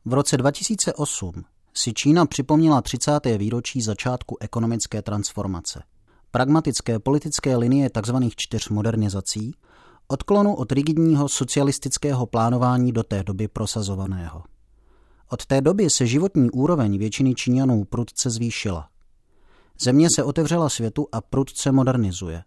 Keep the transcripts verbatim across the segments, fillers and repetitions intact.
V roce dva tisíce osm si Čína připomněla třicáté výročí začátku ekonomické transformace. Pragmatické politické linie tzv. čtyř modernizací, odklonu od rigidního socialistického plánování do té doby prosazovaného. Od té doby se životní úroveň většiny Číňanů prudce zvýšila. Země se otevřela světu a prudce modernizuje.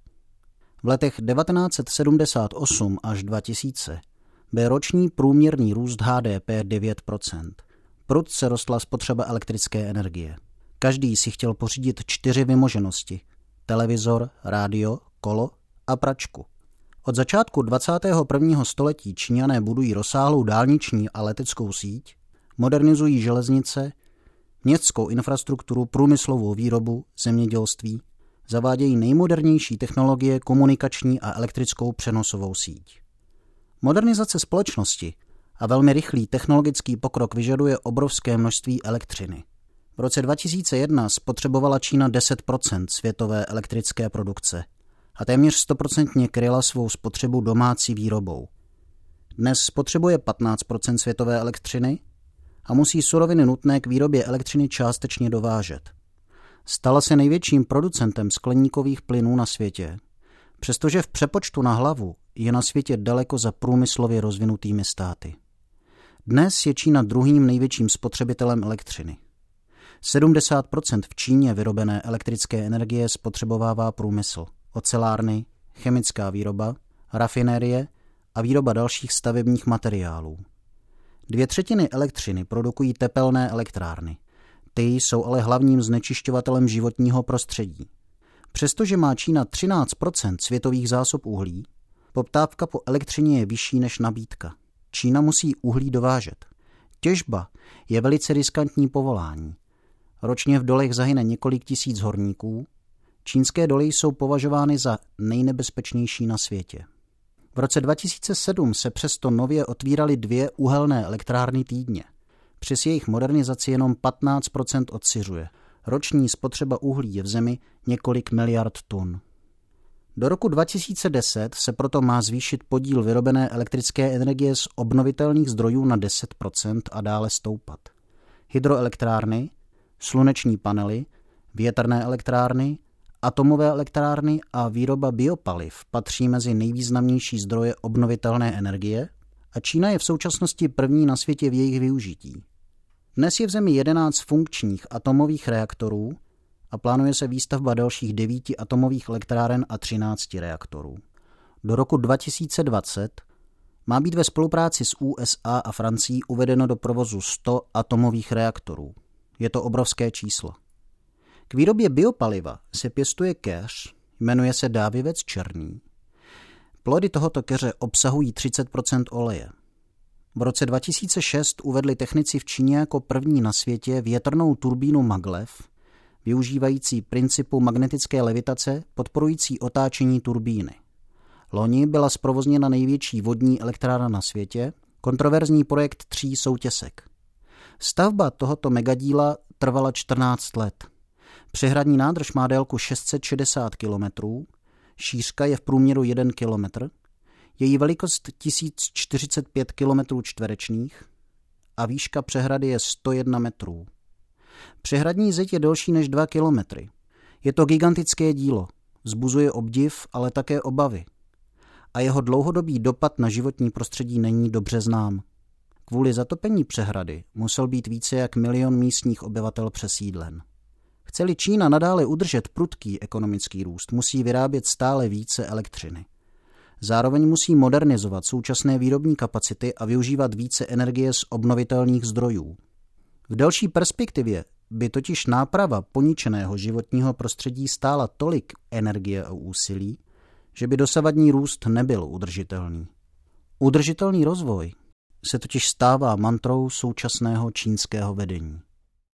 V letech devatenáct set sedmdesát osm až dva tisíce byl roční průměrný růst H D P devět procent. Prudce rostla spotřeba elektrické energie. Každý si chtěl pořídit čtyři vymoženosti. Televizor, rádio, kolo a pračku. Od začátku dvacátého prvního století Číňané budují rozsáhlou dálniční a leteckou síť, modernizují železnice, městskou infrastrukturu, průmyslovou výrobu, zemědělství, zavádějí nejmodernější technologie, komunikační a elektrickou přenosovou síť. Modernizace společnosti a velmi rychlý technologický pokrok vyžaduje obrovské množství elektřiny. V roce dva tisíce jedna spotřebovala Čína deset procent světové elektrické produkce a téměř sto procent kryla svou spotřebu domácí výrobou. Dnes spotřebuje patnáct procent světové elektřiny a musí suroviny nutné k výrobě elektřiny částečně dovážet. Stala se největším producentem skleníkových plynů na světě, přestože v přepočtu na hlavu je na světě daleko za průmyslově rozvinutými státy. Dnes je Čína druhým největším spotřebitelem elektřiny. sedmdesát procent v Číně vyrobené elektrické energie spotřebovává průmysl, ocelárny, chemická výroba, rafinérie a výroba dalších stavebních materiálů. Dvě třetiny elektřiny produkují tepelné elektrárny. Ty jsou ale hlavním znečišťovatelem životního prostředí. Přestože má Čína třináct procent světových zásob uhlí, poptávka po elektřině je vyšší než nabídka. Čína musí uhlí dovážet. Těžba je velice riskantní povolání. Ročně v dolech zahyne několik tisíc horníků. Čínské doly jsou považovány za nejnebezpečnější na světě. V roce dva tisíce sedm se přesto nově otvíraly dvě uhelné elektrárny týdně. Přes jejich modernizaci jenom patnáct procent odsiřuje. Roční spotřeba uhlí je v zemi několik miliard tun. Do roku dva tisíce deset se proto má zvýšit podíl vyrobené elektrické energie z obnovitelných zdrojů na deset procent a dále stoupat. Hydroelektrárny, sluneční panely, větrné elektrárny, atomové elektrárny a výroba biopaliv patří mezi nejvýznamnější zdroje obnovitelné energie a Čína je v současnosti první na světě v jejich využití. Dnes je v zemi jedenáct funkčních atomových reaktorů a plánuje se výstavba dalších devíti atomových elektráren a třinácti reaktorů. Do roku dva tisíce dvacet má být ve spolupráci s U S A a Francií uvedeno do provozu sto atomových reaktorů. Je to obrovské číslo. K výrobě biopaliva se pěstuje keř, jmenuje se dávivec černý. Plody tohoto keře obsahují třicet procent oleje. V roce dva tisíce šest uvedli technici v Číně jako první na světě větrnou turbínu maglev, využívající principu magnetické levitace podporující otáčení turbíny. Loni byla zprovozněna největší vodní elektrárna na světě, kontroverzní projekt tří soutěsek. Stavba tohoto megadíla trvala čtrnáct let. Přehradní nádrž má délku šest set šedesát kilometrů, šířka je v průměru jeden kilometr, její velikost tisíc čtyřicet pět kilometrů čtverečních a výška přehrady je sto jedna metrů. Přehradní zeď je delší než dva kilometry. Je to gigantické dílo, vzbuzuje obdiv, ale také obavy. A jeho dlouhodobý dopad na životní prostředí není dobře znám. Kvůli zatopení přehrady musel být více jak milion místních obyvatel přesídlen. Chce-li Čína nadále udržet prudký ekonomický růst, musí vyrábět stále více elektřiny. Zároveň musí modernizovat současné výrobní kapacity a využívat více energie z obnovitelných zdrojů. V delší perspektivě by totiž náprava poničeného životního prostředí stála tolik energie a úsilí, že by dosavadní růst nebyl udržitelný. Udržitelný rozvoj se totiž stává mantrou současného čínského vedení.